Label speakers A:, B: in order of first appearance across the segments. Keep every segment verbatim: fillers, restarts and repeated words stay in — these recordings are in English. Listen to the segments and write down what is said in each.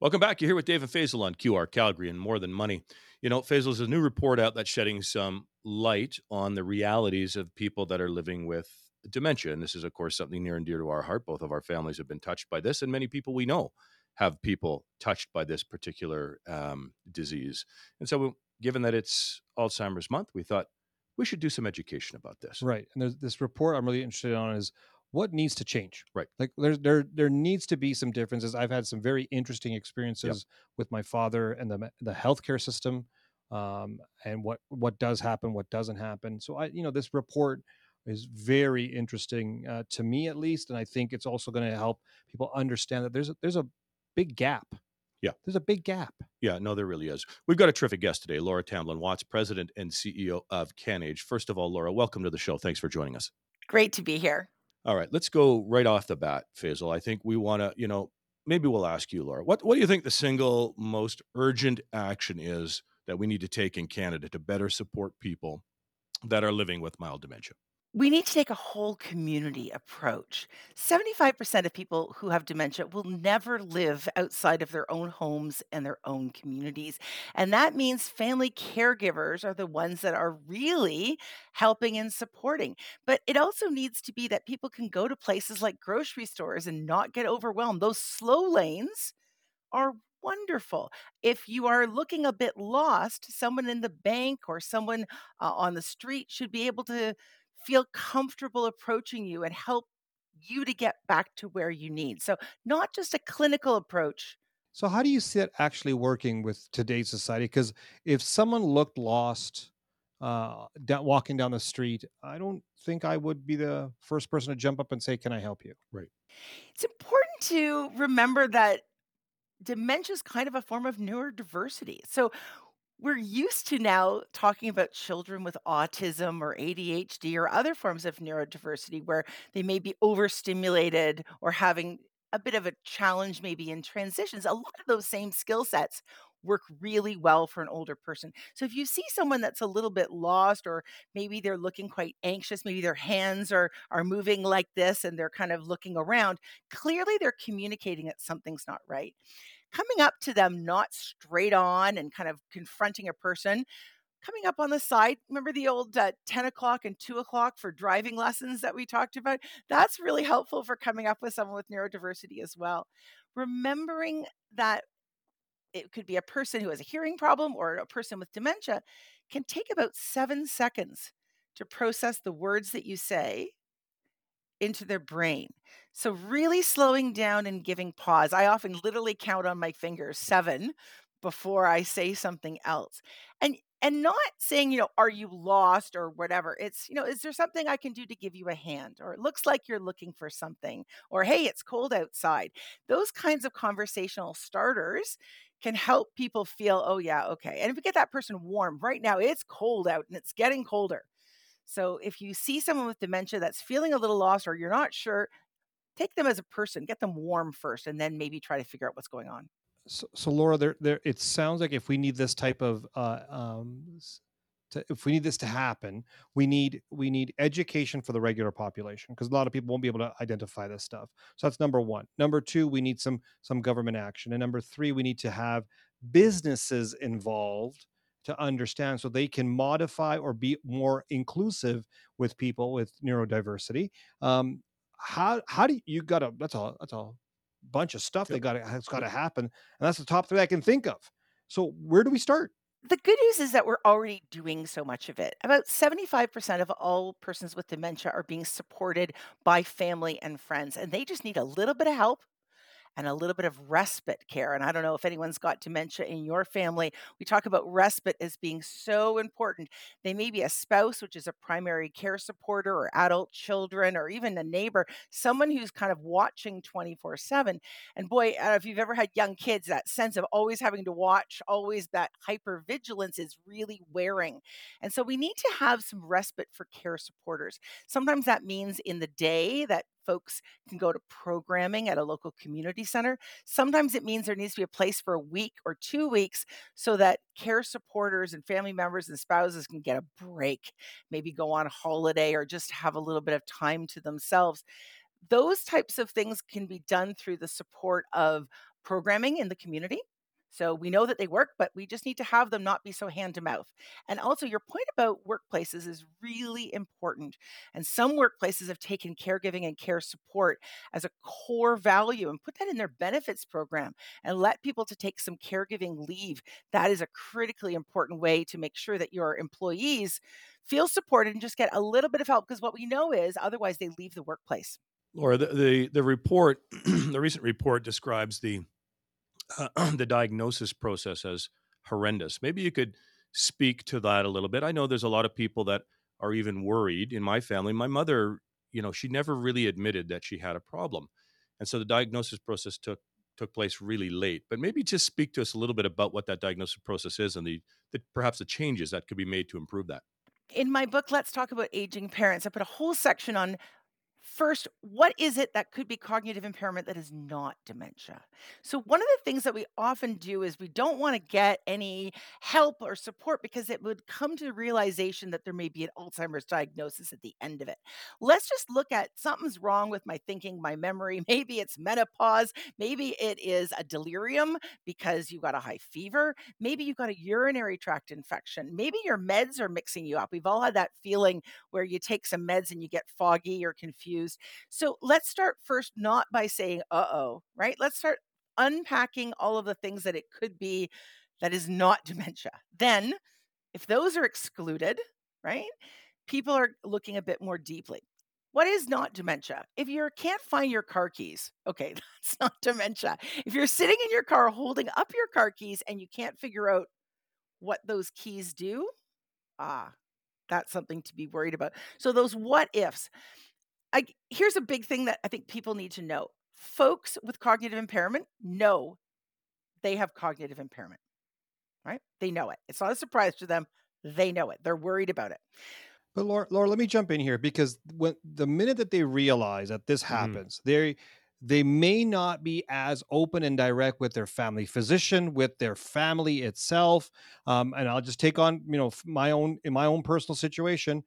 A: Welcome back. You're here with Dave and Faisal on Q R Calgary and More Than Money. You know, Faisal, there's a new report out that's shedding some light on the realities of people that are living with dementia. And this is, of course, something near and dear to our heart. Both of our families have been touched by this, and many people we know have people touched by this particular um, disease. And so, given that it's Alzheimer's month, we thought we should do some education about this.
B: Right. And there's this report I'm really interested on is what needs to change.
A: Right.
B: Like there's there there needs to be some differences. I've had some very interesting
A: Yep.
B: experiences with my father and the the healthcare system, um, and what what does happen, what doesn't happen. So I, you know, this report is very interesting uh, to me at least, and I think it's also going to help people understand that there's a, there's a big gap.
A: Yeah.
B: There's a big gap.
A: Yeah, no, there really is. We've got a terrific guest today, Laura Tamblin Watts, President and C E O of CanAge. First of all, Laura, welcome to the show. Thanks for joining us.
C: Great to be here.
A: All right, let's go right off the bat, Faisal. I think we want to, you know, maybe we'll ask you, Laura, what, what do you think the single most urgent action is that we need to take in Canada to better support people that are living with mild dementia?
C: We need to take a whole community approach. seventy-five percent of people who have dementia will never live outside of their own homes and their own communities. And that means family caregivers are the ones that are really helping and supporting. But it also needs to be that people can go to places like grocery stores and not get overwhelmed. Those slow lanes are wonderful. If you are looking a bit lost, someone in the bank or someone uh, on the street should be able to feel comfortable approaching you and help you to get back to where you need. So, not just a clinical approach.
B: So how do you see it actually working with today's society? Because if someone looked lost, uh, down, walking down the street, I don't think I would be the first person to jump up and say, "Can I help you?"
A: Right.
C: It's important to remember that dementia is kind of a form of neurodiversity. So, we're used to now talking about children with autism or A D H D or other forms of neurodiversity where they may be overstimulated or having a bit of a challenge maybe in transitions. A lot of those same skill sets work really well for an older person. So if you see someone that's a little bit lost or maybe they're looking quite anxious, maybe their hands are are moving like this and they're kind of looking around, clearly they're communicating that something's not right. Coming up to them, not straight on and kind of confronting a person, coming up on the side. Remember the old uh, ten o'clock and two o'clock for driving lessons that we talked about? That's really helpful for coming up with someone with neurodiversity as well. Remembering that it could be a person who has a hearing problem or a person with dementia can take about seven seconds to process the words that you say into their brain. So really slowing down and giving pause. I often literally count on my fingers seven before I say something else. And and not saying, you know, "Are you lost?" or whatever. It's, you know, "Is there something I can do to give you a hand?" or "It looks like you're looking for something," or "Hey, it's cold outside." Those kinds of conversational starters can help people feel, "Oh, yeah, okay." And if we get that person warm, right now it's cold out and it's getting colder. So if you see someone with dementia that's feeling a little lost or you're not sure, take them as a person, get them warm first, and then maybe try to figure out what's going on.
B: So, so Laura, there, there. It sounds like if we need this type of, uh, um, s- to, if we need this to happen, we need we need education for the regular population because a lot of people won't be able to identify this stuff. So that's number one. Number two, we need some some government action, and number three, we need to have businesses involved to understand so they can modify or be more inclusive with people with neurodiversity. Um, how how do you, you got to that's all that's all bunch of stuff they
A: Yep.
B: got to has got
A: Yep.
B: to happen, and that's the top three I can think of. So where do we start?
C: The good news is that we're already doing so much of it. About seventy-five percent of all persons with dementia are being supported by family and friends, and they just need a little bit of help and a little bit of respite care. And I don't know if anyone's got dementia in your family. We talk about respite as being so important. They may be a spouse, which is a primary care supporter, or adult children, or even a neighbor, someone who's kind of watching twenty-four seven. And boy, I don't know if you've ever had young kids, that sense of always having to watch, always that hypervigilance is really wearing. And so we need to have some respite for care supporters. Sometimes that means in the day that folks can go to programming at a local community center. Sometimes it means there needs to be a place for a week or two weeks so that care supporters and family members and spouses can get a break, maybe go on holiday or just have a little bit of time to themselves. Those types of things can be done through the support of programming in the community. So we know that they work, but we just need to have them not be so hand to mouth. And also, your point about workplaces is really important. And some workplaces have taken caregiving and care support as a core value and put that in their benefits program and let people to take some caregiving leave. That is a critically important way to make sure that your employees feel supported and just get a little bit of help, because what we know is otherwise they leave the workplace.
A: Laura, the the, the report, the recent report describes the uh, the diagnosis process as horrendous. Maybe you could speak to that a little bit. I know there's a lot of people that are even worried in my family. My mother, you know, she never really admitted that she had a problem. And so the diagnosis process took took place really late. But maybe just speak to us a little bit about what that diagnosis process is and the, the perhaps the changes that could be made to improve that.
C: In my book, Let's Talk About Aging Parents, I put a whole section on first, what is it that could be cognitive impairment that is not dementia? So, one of the things that we often do is we don't want to get any help or support because it would come to the realization that there may be an Alzheimer's diagnosis at the end of it. Let's just look at something's wrong with my thinking, my memory. Maybe it's menopause. Maybe it is a delirium because you got a high fever. Maybe you got a urinary tract infection. Maybe your meds are mixing you up. We've all had that feeling where you take some meds and you get foggy or confused. So let's start first not by saying, uh oh, right? Let's start unpacking all of the things that it could be that is not dementia. Then, if those are excluded, right, people are looking a bit more deeply. What is not dementia? If you can't find your car keys, okay, that's not dementia. If you're sitting in your car holding up your car keys and you can't figure out what those keys do, ah, that's something to be worried about. So those what ifs. I, here's a big thing that I think people need to know. Folks with cognitive impairment know they have cognitive impairment, right? They know it. It's not a surprise to them. They know it. They're worried about it.
B: But Laura, Laura, let me jump in here, because when the minute that they realize that this
A: Mhm.
B: happens, they they may not be as open and direct with their family physician, with their family itself. Um, and I'll just take on, you know, f- my own in my own personal situation.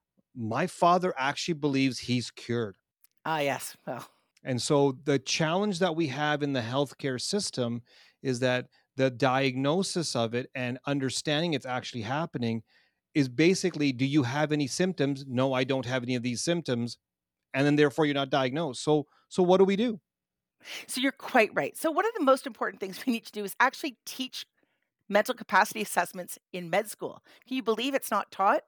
B: My father actually believes he's cured.
C: Ah, yes. Well,
B: And so the challenge that we have in the healthcare system is that the diagnosis of it and understanding it's actually happening is basically, do you have any symptoms? No, I don't have any of these symptoms. And then therefore you're not diagnosed. So so what do we do?
C: so you're quite right. So one of the most important things we need to do is actually teach mental capacity assessments in med school. Can you believe it's not taught?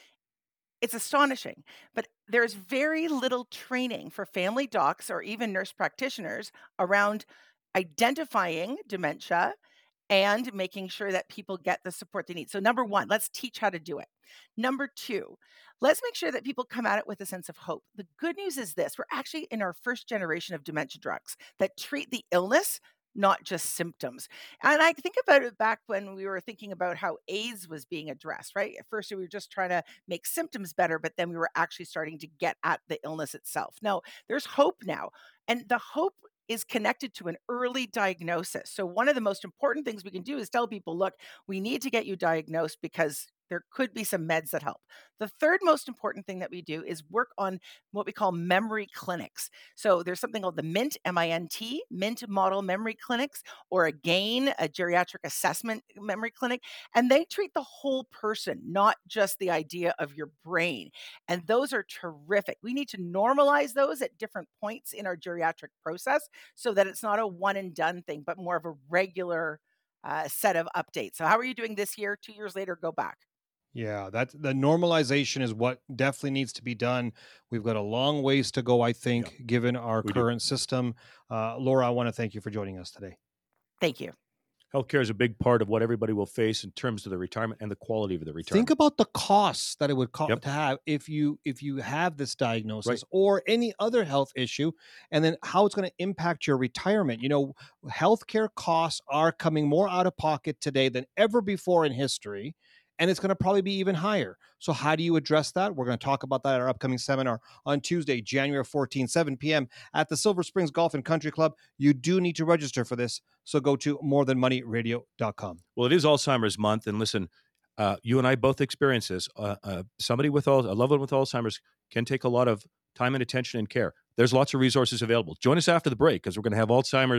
C: It's astonishing, but there's very little training for family docs or even nurse practitioners around identifying dementia and making sure that people get the support they need. So, number one, let's teach how to do it. Number two, let's make sure that people come at it with a sense of hope. The good news is this: we're actually in our first generation of dementia drugs that treat the illness, not just symptoms. And I think about it back when we were thinking about how AIDS was being addressed, right? At first, we were just trying to make symptoms better, but then we were actually starting to get at the illness itself. Now, there's hope now. And the hope is connected to an early diagnosis. So, one of the most important things we can do is tell people, look, we need to get you diagnosed because there could be some meds that help. The third most important thing that we do is work on what we call memory clinics. So there's something called the MINT, M I N T, MINT model memory clinics, or again, a geriatric assessment memory clinic. And they treat the whole person, not just the idea of your brain. And those are terrific. We need to normalize those at different points in our geriatric process so that it's not a one and done thing, but more of a regular uh, set of updates. So, how are you doing this year? Two years later, go back.
B: Yeah, that's the normalization is what definitely needs to be done. We've got a long ways to go, I
A: Yeah,
B: think, given our
A: we do.
B: current system. Uh, Laura, I want to thank you for joining us today.
C: Thank you.
A: Healthcare is a big part of what everybody will face in terms of the retirement and the quality of the
B: Think
A: retirement.
B: about the costs that it would cost
A: Yep.
B: to have if you if you have this
A: Right.
B: diagnosis or any other health issue, and then how it's going to impact your retirement. You know, healthcare costs are coming more out of pocket today than ever before in history, and it's going to probably be even higher. So how do you address that? We're going to talk about that at our upcoming seminar on Tuesday, January fourteenth, seven p.m. at the Silver Springs Golf and Country Club. You do need to register for this, so go to more than money radio dot com.
A: Well, it is Alzheimer's month, and listen, uh, you and I both experience this. Uh, uh, somebody with all a loved one with Alzheimer's can take a lot of time and attention and care. There's lots of resources available. Join us after the break because we're going to have Alzheimer's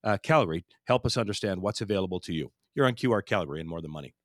A: uh, Calgary. Help us understand what's available to you. You're on Q R Calgary and More Than Money.